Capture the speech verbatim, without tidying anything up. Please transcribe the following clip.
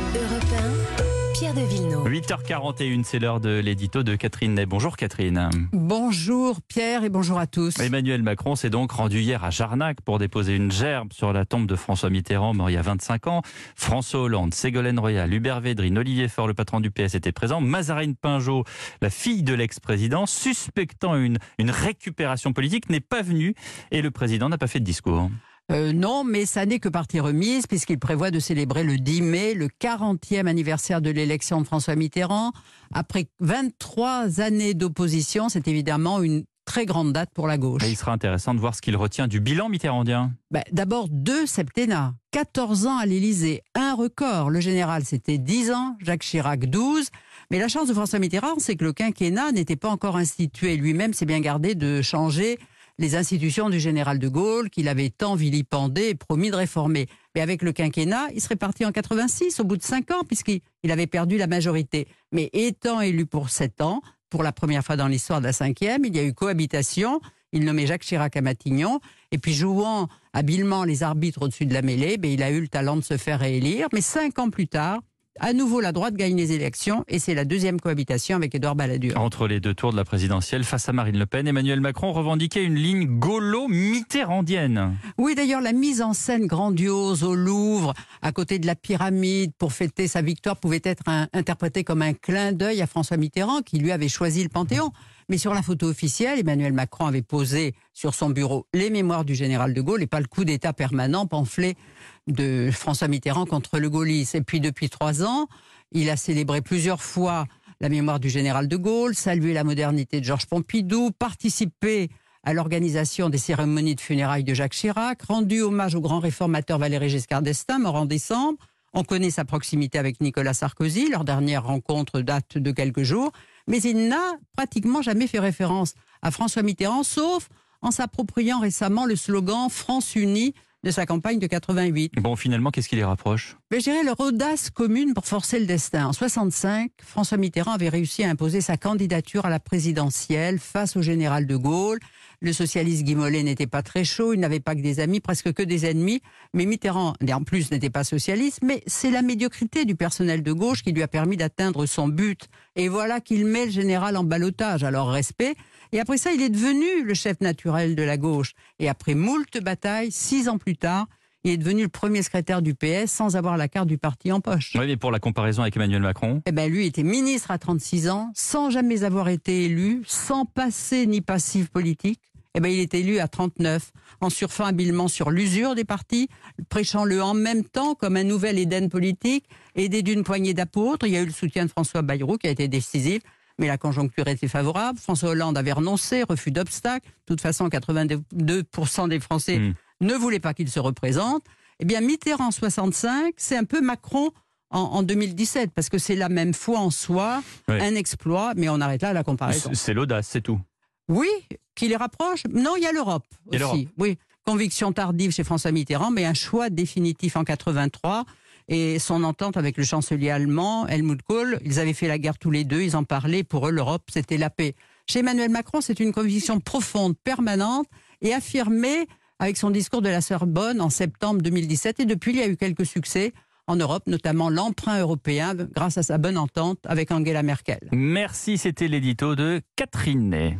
Europe un, Pierre de Villeneuve. huit heures quarante et une, c'est l'heure de l'édito de Catherine Ney. Bonjour Catherine. Bonjour Pierre et bonjour à tous. Emmanuel Macron s'est donc rendu hier à Jarnac pour déposer une gerbe sur la tombe de François Mitterrand, mort il y a vingt-cinq ans. François Hollande, Ségolène Royal, Hubert Védrine, Olivier Faure, le patron du P S, étaient présents. Mazarine Pinjot, la fille de l'ex-président, suspectant une, une récupération politique, n'est pas venue et le président n'a pas fait de discours. Euh, non, mais ça n'est que partie remise puisqu'il prévoit de célébrer le dix mai, le quarantième anniversaire de l'élection de François Mitterrand. Après vingt-trois années d'opposition, c'est évidemment une très grande date pour la gauche. Et il sera intéressant de voir ce qu'il retient du bilan mitterrandien. Ben, d'abord, deux septennats, quatorze ans à l'Élysée, un record. Le général, c'était dix ans, Jacques Chirac, douze. Mais la chance de François Mitterrand, c'est que le quinquennat n'était pas encore institué. Lui-même s'est bien gardé de changer les institutions du général de Gaulle, qu'il avait tant vilipendé et promis de réformer. Mais avec le quinquennat, il serait parti en quatre-vingt-six, au bout de cinq ans, puisqu'il avait perdu la majorité. Mais étant élu pour sept ans, pour la première fois dans l'histoire de la cinquième, il y a eu cohabitation. Il nommait Jacques Chirac à Matignon. Et puis, jouant habilement les arbitres au-dessus de la mêlée, ben, il a eu le talent de se faire réélire. Mais cinq ans plus tard, à nouveau, la droite gagne les élections et c'est la deuxième cohabitation avec Édouard Balladur. Entre les deux tours de la présidentielle, face à Marine Le Pen, Emmanuel Macron revendiquait une ligne gaulo-mitterrandienne. Oui, d'ailleurs, la mise en scène grandiose au Louvre, à côté de la pyramide, pour fêter sa victoire, pouvait être un, interprétée comme un clin d'œil à François Mitterrand, qui lui avait choisi le Panthéon. Mais sur la photo officielle, Emmanuel Macron avait posé sur son bureau les mémoires du général de Gaulle et pas le coup d'État permanent pamphlet de François Mitterrand contre le gaullisme. Et puis depuis trois ans, il a célébré plusieurs fois la mémoire du général de Gaulle, salué la modernité de Georges Pompidou, participé à l'organisation des cérémonies de funérailles de Jacques Chirac, rendu hommage au grand réformateur Valéry Giscard d'Estaing, mort en décembre. On connaît sa proximité avec Nicolas Sarkozy, leur dernière rencontre date de quelques jours, mais il n'a pratiquement jamais fait référence à François Mitterrand, sauf en s'appropriant récemment le slogan « France unie » de sa campagne de quatre-vingt-huit. Bon, finalement, qu'est-ce qui les rapproche ? Mais je dirais leur audace commune pour forcer le destin. En soixante-cinq, François Mitterrand avait réussi à imposer sa candidature à la présidentielle face au général de Gaulle. Le socialiste Guy Mollet n'était pas très chaud, il n'avait pas que des amis, presque que des ennemis. Mais Mitterrand, en plus, n'était pas socialiste. Mais c'est la médiocrité du personnel de gauche qui lui a permis d'atteindre son but. Et voilà qu'il met le général en ballottage. Alors respect. Et après ça, il est devenu le chef naturel de la gauche. Et après moult batailles, six ans plus tard, il est devenu le premier secrétaire du P S sans avoir la carte du parti en poche. Oui, mais pour la comparaison avec Emmanuel Macron ? Eh ben, lui était ministre à trente-six ans, sans jamais avoir été élu, sans passé ni passif politique. Eh ben, il est élu à trente-neuf, en surfant habilement sur l'usure des partis, prêchant-le en même temps comme un nouvel Éden politique, aidé d'une poignée d'apôtres. Il y a eu le soutien de François Bayrou qui a été décisif. Mais la conjoncture était favorable. François Hollande avait renoncé, refus d'obstacle. De toute façon, quatre-vingt-deux pour cent des Français mmh. ne voulaient pas qu'il se représente. Eh bien, Mitterrand soixante-cinq, c'est un peu Macron en, en deux mille dix-sept, parce que c'est la même foi en soi, oui. Un exploit, mais on arrête là la comparaison. C'est l'audace, c'est tout. Oui, qui les rapproche. Non, il y a l'Europe aussi. Oui, conviction tardive chez François Mitterrand, mais un choix définitif en quatre-vingt-trois. Et son entente avec le chancelier allemand, Helmut Kohl, ils avaient fait la guerre tous les deux, ils en parlaient, pour eux l'Europe c'était la paix. Chez Emmanuel Macron, c'est une conviction profonde, permanente et affirmée avec son discours de la Sorbonne en septembre deux mille dix-sept. Et depuis, il y a eu quelques succès en Europe, notamment l'emprunt européen grâce à sa bonne entente avec Angela Merkel. Merci, c'était l'édito de Catherine Ney.